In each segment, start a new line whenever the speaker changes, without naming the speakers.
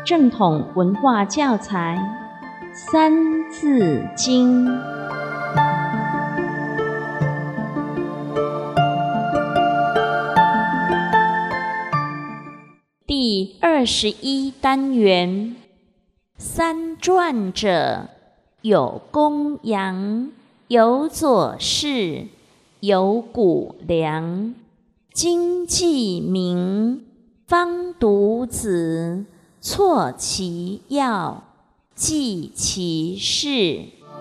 正统文化教材《三字经》。第21单元，三传者，有公羊，有左氏，有谷梁，经济名，方读子，错其要，记其事。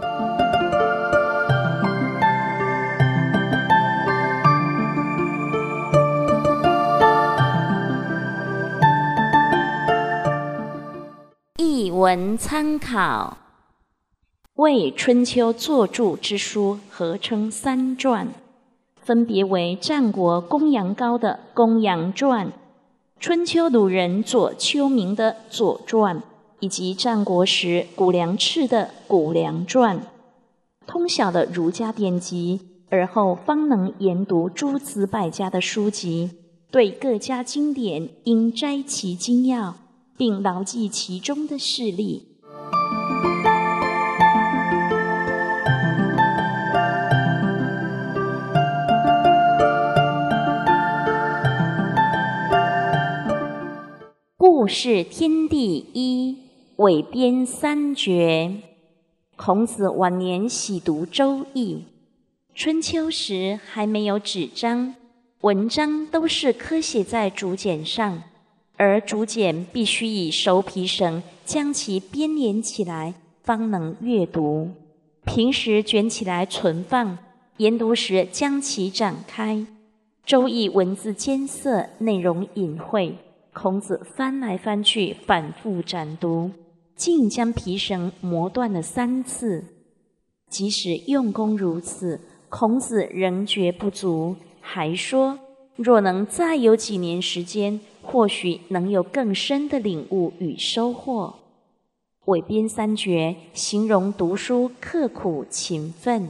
译文参考：为春秋作著之书合称三传，分别为战国公羊高的《公羊传》，春秋鲁人左丘明的《左传》，以及战国时谷梁赤的《谷梁传》。通晓了儒家典籍，而后方能研读诸子百家的书籍，对各家经典应摘其精要，并牢记其中的事例。故事天地一，韦编三绝。孔子晚年喜读《周易》，春秋时还没有纸张，文章都是刻写在竹简上，而竹简必须以手皮绳将其编连起来，方能阅读。平时卷起来存放，研读时将其展开。《周易》文字艰涩，内容隐晦，孔子翻来翻去，反复展读，竟将皮绳磨断了3次。即使用功如此，孔子仍觉不足，还说若能再有几年时间，或许能有更深的领悟与收获。韦编三绝形容读书刻苦勤奋。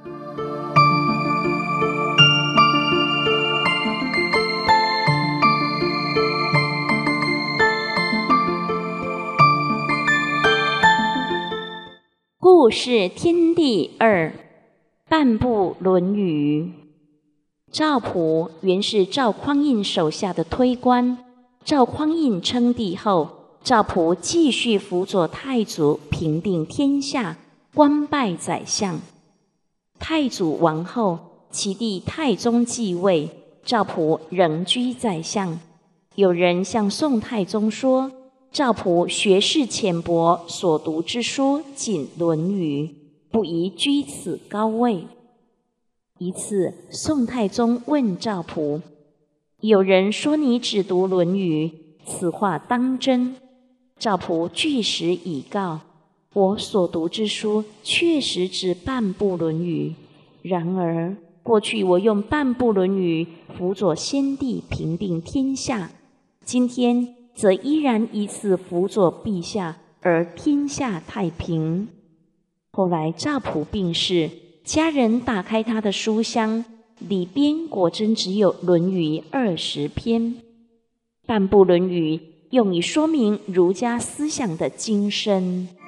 故事天地二，半部论语。赵普原是赵匡胤手下的推官，赵匡胤称帝后，赵普继续辅佐太祖平定天下，官拜宰相。太祖亡后，其弟太宗继位，赵普仍居宰相。有人向宋太宗说，赵普学识浅薄，所读之书仅《论语》，不宜居此高位。一次，宋太宗问赵普：“有人说你只读《论语》，此话当真？”赵普据实以告：“我所读之书确实只半部《论语》，然而过去我用半部《论语》辅佐先帝平定天下，今天则依然以此辅佐陛下，而天下太平。”后来赵普病逝，家人打开他的书箱，里边果真只有《论语》20篇。半部《论语》用以说明儒家思想的精深。